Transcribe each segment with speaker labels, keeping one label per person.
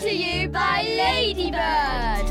Speaker 1: to you by Ladybird.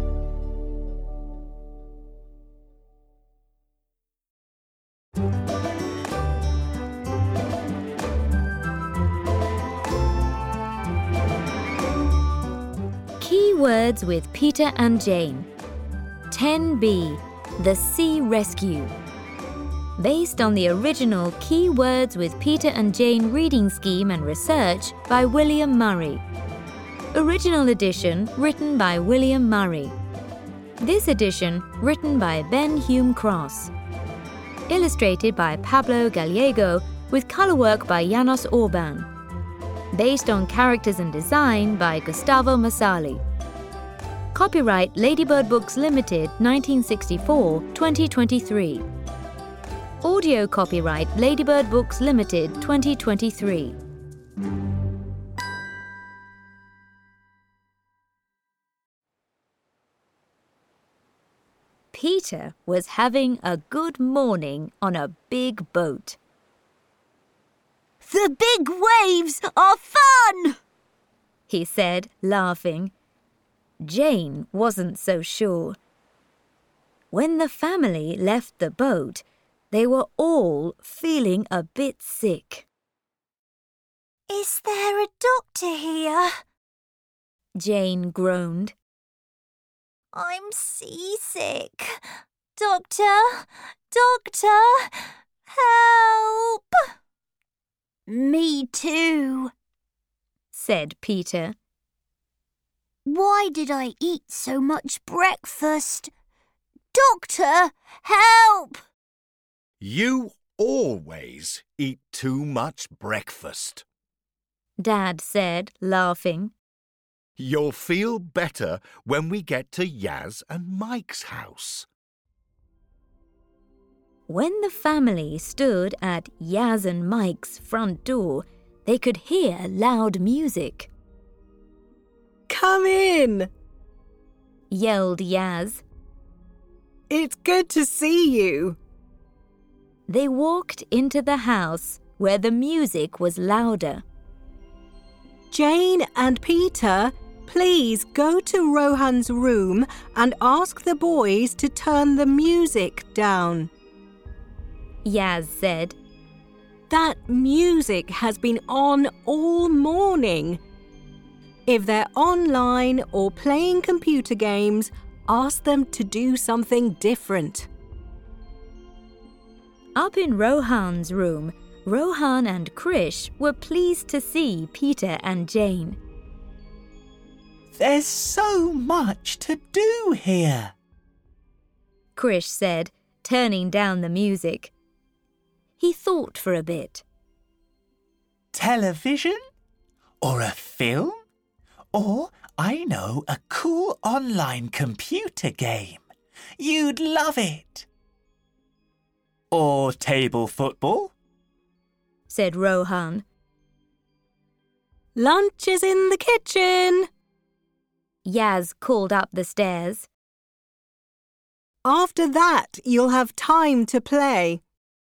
Speaker 2: Keywords with Peter and Jane. 10B, The Sea Rescue. Based on the original Keywords with Peter and Jane reading scheme and research by William Murray. Original edition written by William Murray. This edition written by Ben Hume Cross. Illustrated by Pablo Gallego with colourwork by Janos Orban. Based on characters and design by Gustavo Masali. Copyright Ladybird Books Limited 1964, 2023. Audio copyright Ladybird Books Limited 2023. Peter was having a good morning on a big boat.
Speaker 3: The big waves are fun!
Speaker 2: He said, laughing. Jane wasn't so sure. When the family left the boat, they were all feeling a bit sick.
Speaker 3: Is there a doctor here?
Speaker 2: Jane groaned.
Speaker 3: I'm seasick. Doctor! Doctor! Help! Me too,
Speaker 2: said Peter.
Speaker 3: Why did I eat so much breakfast? Doctor, help!
Speaker 4: You always eat too much breakfast,
Speaker 2: Dad said, laughing.
Speaker 4: You'll feel better when we get to Yaz and Mike's house.
Speaker 2: When the family stood at Yaz and Mike's front door, they could hear loud music.
Speaker 5: Come in,
Speaker 2: yelled Yaz.
Speaker 5: It's good to see you.
Speaker 2: They walked into the house where the music was louder.
Speaker 5: Jane and Peter, please go to Rohan's room and ask the boys to turn the music down,
Speaker 2: Yaz said.
Speaker 5: That music has been on all morning. If they're online or playing computer games, ask them to do something different.
Speaker 2: Up in Rohan's room, Rohan and Krish were pleased to see Peter and Jane.
Speaker 6: There's so much to do here,
Speaker 2: Krish said, turning down the music. He thought for a bit.
Speaker 6: Television? Or a film? Or, I know, a cool online computer game. You'd love it. Or table football,
Speaker 2: said Rohan.
Speaker 5: Lunch is in the kitchen,
Speaker 2: Yaz called up the stairs.
Speaker 5: After that, you'll have time to play.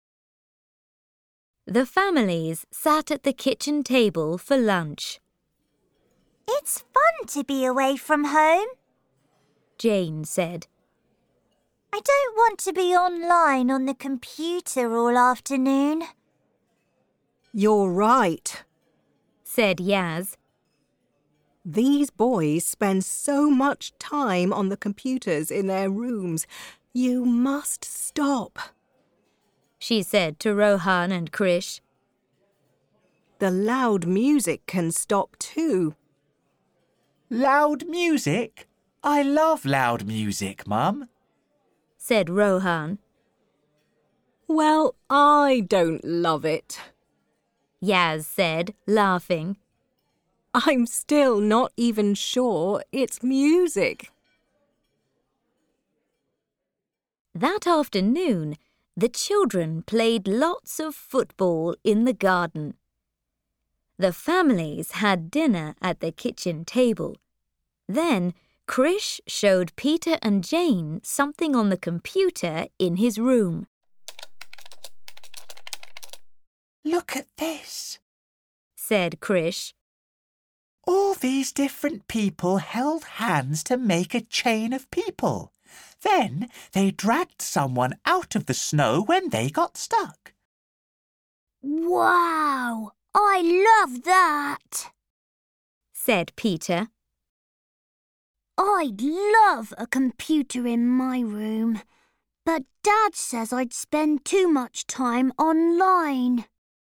Speaker 2: The families sat at the kitchen table for lunch.
Speaker 3: It's fun to be away from home,
Speaker 2: Jane said.
Speaker 3: I don't want to be online on the computer all afternoon.
Speaker 5: You're right,
Speaker 2: said Yaz.
Speaker 5: These boys spend so much time on the computers in their rooms. You must stop,
Speaker 2: she said to Rohan and Krish.
Speaker 5: The loud music can stop too.
Speaker 6: Loud music? I love loud music, Mum,
Speaker 2: said Rohan.
Speaker 5: Well, I don't love it,
Speaker 2: Yaz said, laughing.
Speaker 5: I'm still not even sure it's music.
Speaker 2: That afternoon, the children played lots of football in the garden. The families had dinner at the kitchen table. Then Krish showed Peter and Jane something on the computer in his room.
Speaker 6: Look at this,
Speaker 2: said Krish.
Speaker 6: All these different people held hands to make a chain of people. Then they dragged someone out of the snow when they got stuck.
Speaker 1: Wow! I love that!
Speaker 2: said Peter.
Speaker 1: I'd love a computer in my room, but Dad says I'd spend too much time online.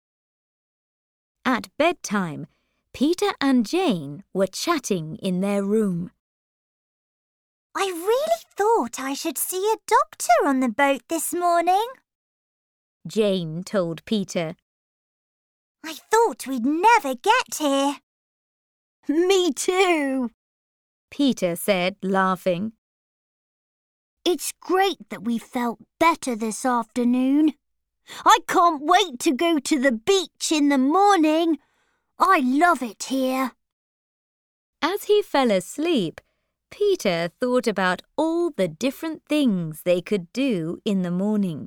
Speaker 2: At bedtime, Peter and Jane were chatting in their room.
Speaker 3: I really thought I should see a doctor on the boat this morning.
Speaker 2: Jane told Peter.
Speaker 3: I thought we'd never get here.
Speaker 1: Me too!
Speaker 2: Peter said, laughing.
Speaker 1: It's great that we felt better this afternoon. I can't wait to go to the beach in the morning. I love it here.
Speaker 2: As he fell asleep, Peter thought about all the different things they could do in the morning.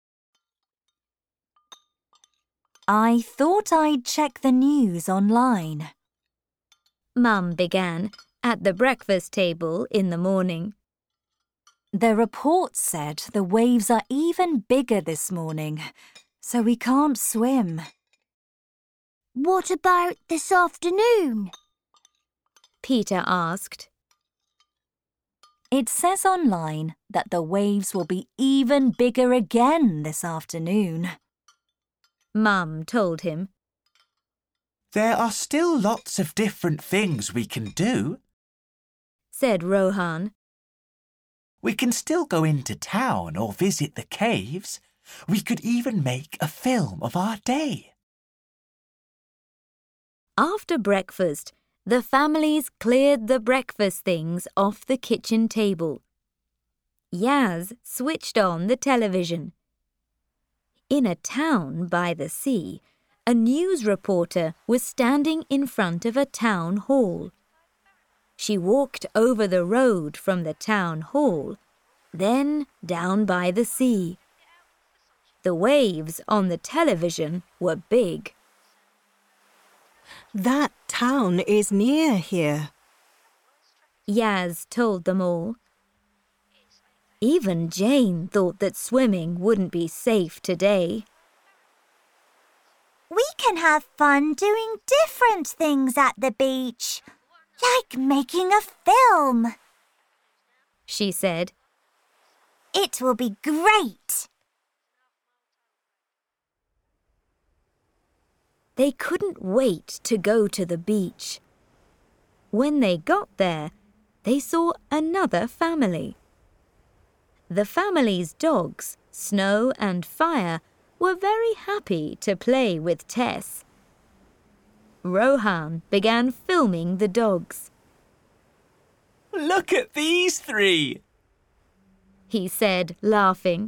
Speaker 3: I thought I'd check the news online.
Speaker 2: Mum began at the breakfast table in the morning.
Speaker 3: The report said the waves are even bigger this morning, so we can't swim.
Speaker 1: What about this afternoon?
Speaker 2: Peter asked.
Speaker 3: It says online that the waves will be even bigger again this afternoon.
Speaker 2: Mum told him.
Speaker 6: There are still lots of different things we can do,
Speaker 2: said Rohan.
Speaker 6: We can still go into town or visit the caves. We could even make a film of our day.
Speaker 2: After breakfast, the families cleared the breakfast things off the kitchen table. Yaz switched on the television. In a town by the sea, a news reporter was standing in front of a town hall. She walked over the road from the town hall, then down by the sea. The waves on the television were big.
Speaker 5: That town is near here,
Speaker 2: Yaz told them all. Even Jane thought that swimming wouldn't be safe today.
Speaker 3: We can have fun doing different things at the beach, like making a film,
Speaker 2: she said.
Speaker 3: It will be great.
Speaker 2: They couldn't wait to go to the beach. When they got there, they saw another family. The family's dogs, Snow and Fire, were very happy to play with Tess. Rohan began filming the dogs.
Speaker 6: Look at these three,
Speaker 2: he said, laughing.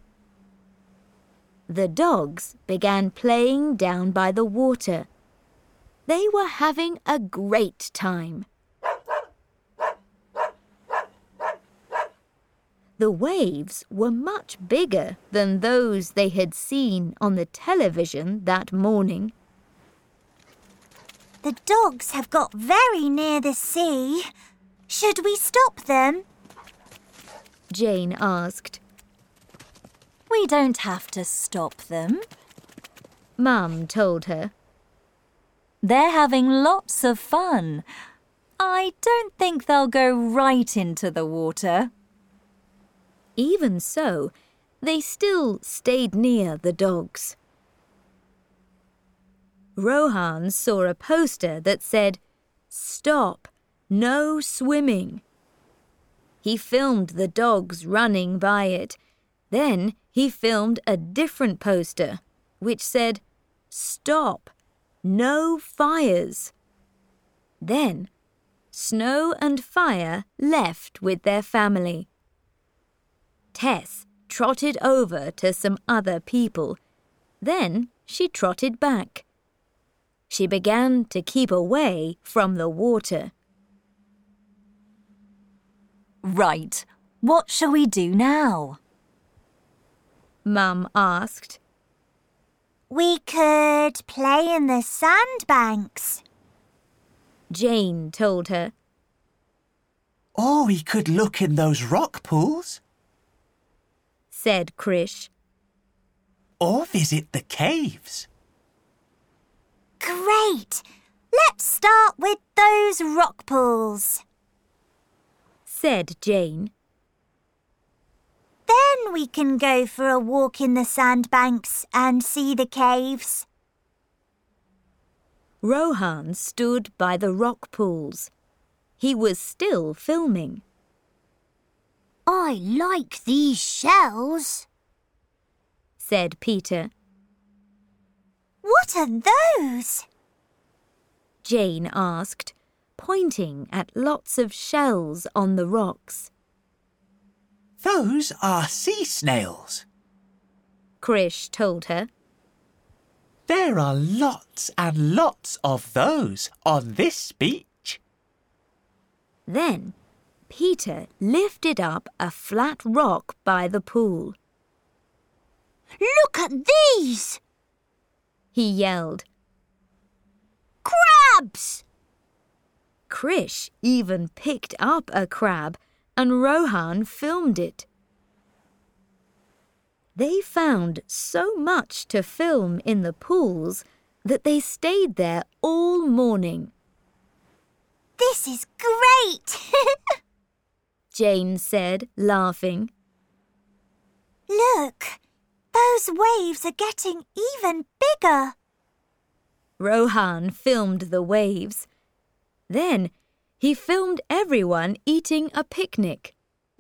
Speaker 2: The dogs began playing down by the water. They were having a great time. The waves were much bigger than those they had seen on the television that morning.
Speaker 3: The dogs have got very near the sea. Should we stop them?
Speaker 2: Jane asked.
Speaker 3: We don't have to stop them.
Speaker 2: Mum told her.
Speaker 3: They're having lots of fun. I don't think they'll go right into the water.
Speaker 2: Even so, they still stayed near the dogs. Rohan saw a poster that said, "Stop, no swimming." He filmed the dogs running by it. Then he filmed a different poster, which said, "Stop, no fires." Then Snow and Fire left with their family. Tess trotted over to some other people. Then she trotted back. She began to keep away from the water.
Speaker 3: Right, what shall we do now?
Speaker 2: Mum asked.
Speaker 3: We could play in the sandbanks.
Speaker 2: Jane told her.
Speaker 6: Or we could look in those rock pools.
Speaker 2: Said Krish.
Speaker 6: Or visit the caves.
Speaker 1: Great! Let's start with those rock pools.
Speaker 2: Said Jane.
Speaker 1: Then we can go for a walk in the sandbanks and see the caves.
Speaker 2: Rohan stood by the rock pools. He was still filming.
Speaker 1: I like these shells.
Speaker 2: Said Peter.
Speaker 1: What are those?
Speaker 2: Jane asked, pointing at lots of shells on the rocks.
Speaker 6: Those are sea snails.
Speaker 2: Krish told her.
Speaker 6: There are lots and lots of those on this beach.
Speaker 2: Then Peter lifted up a flat rock by the pool.
Speaker 1: Look at these!
Speaker 2: He yelled.
Speaker 1: Crabs!
Speaker 2: Krish even picked up a crab and Rohan filmed it. They found so much to film in the pools that they stayed there all morning.
Speaker 1: This is great!
Speaker 2: Jane said, laughing.
Speaker 1: Look, those waves are getting even bigger.
Speaker 2: Rohan filmed the waves. Then he filmed everyone eating a picnic.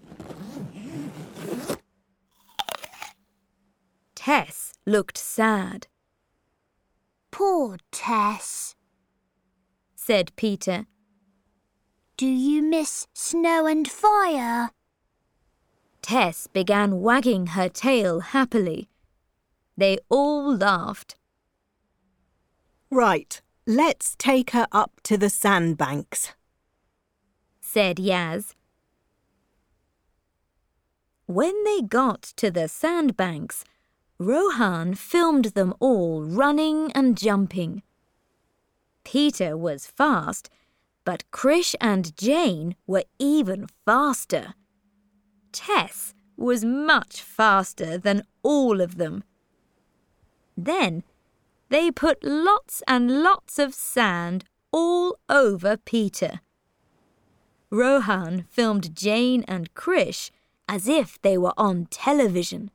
Speaker 2: Tess looked sad.
Speaker 1: Poor Tess.
Speaker 2: Said Peter.
Speaker 1: Do you miss snow and fire?
Speaker 2: Tess began wagging her tail happily. They all laughed.
Speaker 5: Right, let's take her up to the sandbanks,
Speaker 2: said Yaz. When they got to the sandbanks, Rohan filmed them all running and jumping. Peter was fast, but Krish and Jane were even faster. Tess was much faster than all of them. Then they put lots and lots of sand all over Peter. Rohan filmed Jane and Krish as if they were on television.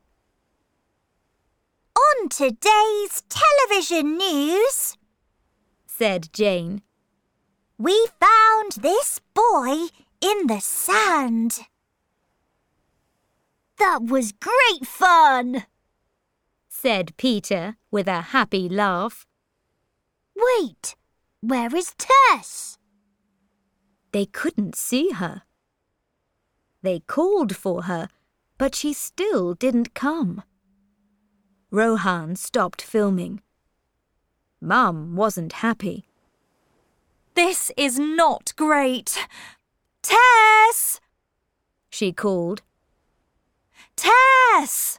Speaker 1: On today's television news,
Speaker 2: said Jane,
Speaker 1: we found this boy in the sand. That was great fun,
Speaker 2: said Peter with a happy laugh.
Speaker 1: Wait, where is Tess?
Speaker 2: They couldn't see her. They called for her, but she still didn't come. Rohan stopped filming. Mum wasn't happy.
Speaker 3: This is not great. Tess!
Speaker 2: She called.
Speaker 3: Tess!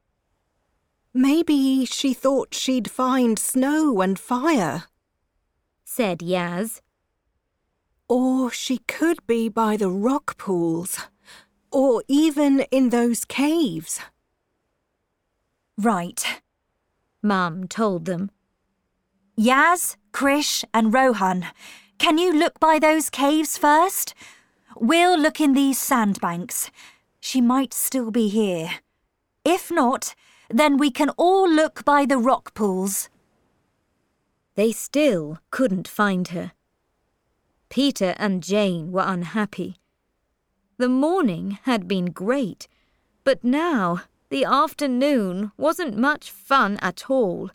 Speaker 5: Maybe she thought she'd find snow and fire.
Speaker 2: Said Yaz.
Speaker 5: Or she could be by the rock pools. Or even in those caves.
Speaker 3: Right,
Speaker 2: Mum told them.
Speaker 3: Yaz, Krish and Rohan, can you look by those caves first? We'll look in these sandbanks. She might still be here. If not, then we can all look by the rock pools.
Speaker 2: They still couldn't find her. Peter and Jane were unhappy. The morning had been great, but now the afternoon wasn't much fun at all.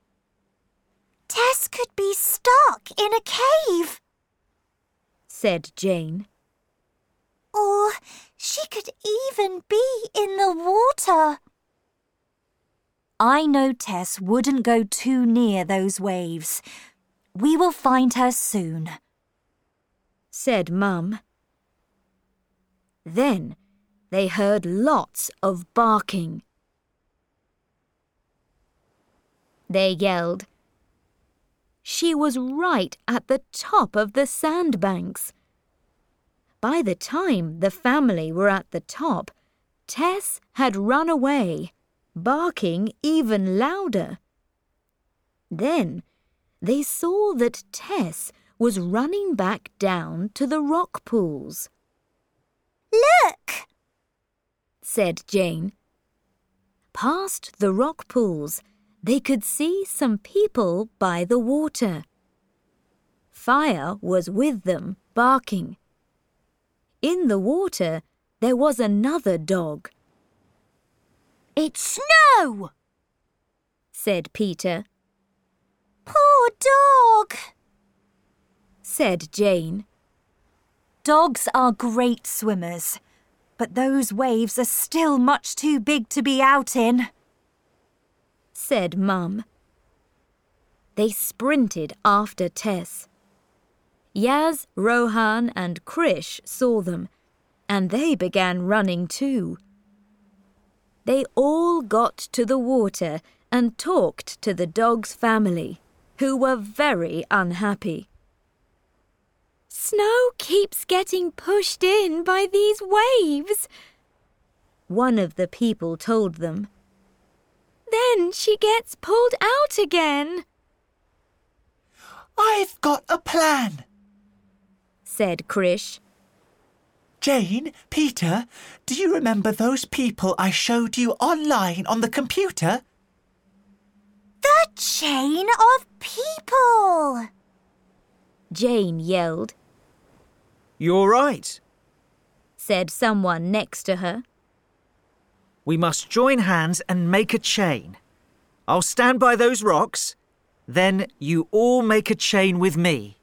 Speaker 1: Tess could be stuck in a cave,
Speaker 2: said Jane.
Speaker 1: Or she could even be in the water.
Speaker 3: I know Tess wouldn't go too near those waves. We will find her soon,
Speaker 2: said Mum. Then they heard lots of barking. They yelled, she was right at the top of the sandbanks. By the time the family were at the top, Tess had run away, barking even louder. Then they saw that Tess was running back down to the rock pools.
Speaker 1: Look!
Speaker 2: Said Jane. Past the rock pools, they could see some people by the water. Fire was with them, barking. In the water, there was another dog.
Speaker 1: It's Snow!
Speaker 2: Said Peter.
Speaker 1: Poor dog!
Speaker 2: Said Jane.
Speaker 3: Dogs are great swimmers, but those waves are still much too big to be out in.
Speaker 2: Said Mum. They sprinted after Tess. Yaz, Rohan and Krish saw them, and they began running too. They all got to the water and talked to the dog's family, who were very unhappy. "Snow keeps getting pushed in by these waves," one of the people told them. "Then she gets pulled out again."
Speaker 6: I've got a plan,
Speaker 2: said Krish.
Speaker 6: Jane, Peter, do you remember those people I showed you online on the computer?
Speaker 1: The chain of people!
Speaker 2: Jane yelled.
Speaker 7: You're right,
Speaker 2: said someone next to her.
Speaker 7: We must join hands and make a chain. I'll stand by those rocks. Then you all make a chain with me.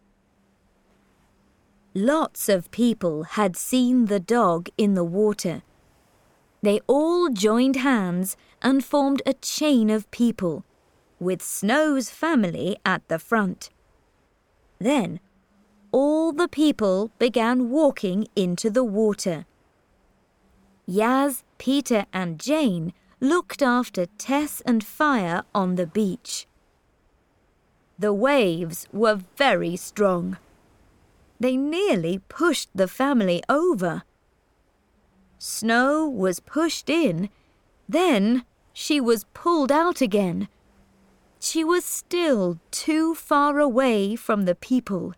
Speaker 2: Lots of people had seen the dog in the water. They all joined hands and formed a chain of people, with Snow's family at the front. Then all the people began walking into the water. Yaz, Peter and Jane looked after Tess and Fire on the beach. The waves were very strong. They nearly pushed the family over. Snow was pushed in, then she was pulled out again. She was still too far away from the people.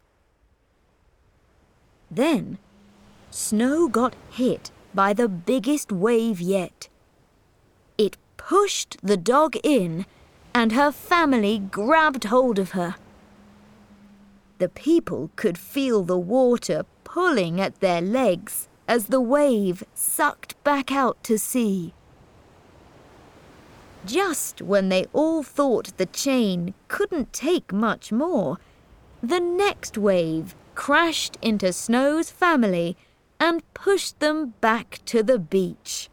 Speaker 2: Then Snow got hit by the biggest wave yet. It pushed the dog in, and her family grabbed hold of her. The people could feel the water pulling at their legs as the wave sucked back out to sea. Just when they all thought the chain couldn't take much more, the next wave crashed into Snow's family and pushed them back to the beach.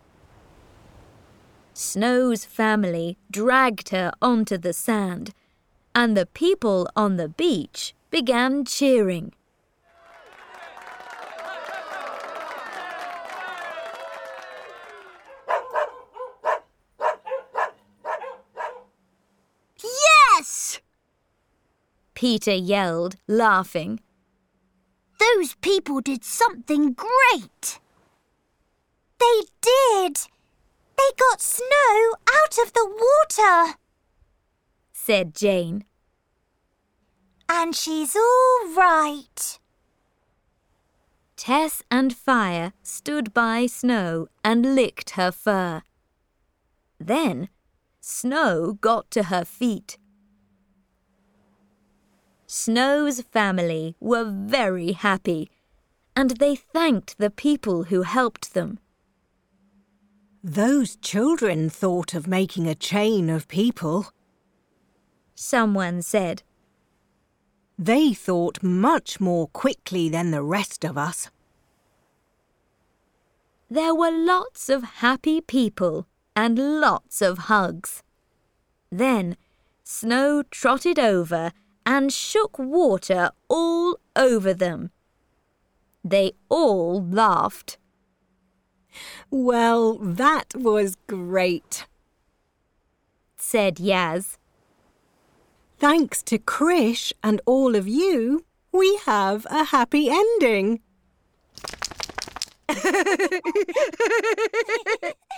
Speaker 2: Snow's family dragged her onto the sand, and the people on the beach began cheering.
Speaker 1: Yes!
Speaker 2: Peter yelled, laughing.
Speaker 1: Those people did something great. They did. They got Snow out of the water,
Speaker 2: said Jane.
Speaker 1: And she's all right.
Speaker 2: Tess and Fire stood by Snow and licked her fur. Then Snow got to her feet. Snow's family were very happy, and they thanked the people who helped them.
Speaker 5: Those children thought of making a chain of people,
Speaker 2: someone said.
Speaker 5: They thought much more quickly than the rest of us.
Speaker 2: There were lots of happy people and lots of hugs. Then Snow trotted over and shook water all over them. They all laughed.
Speaker 5: Well, that was great,
Speaker 2: said Yaz.
Speaker 5: Thanks to Krish and all of you, we have a happy ending.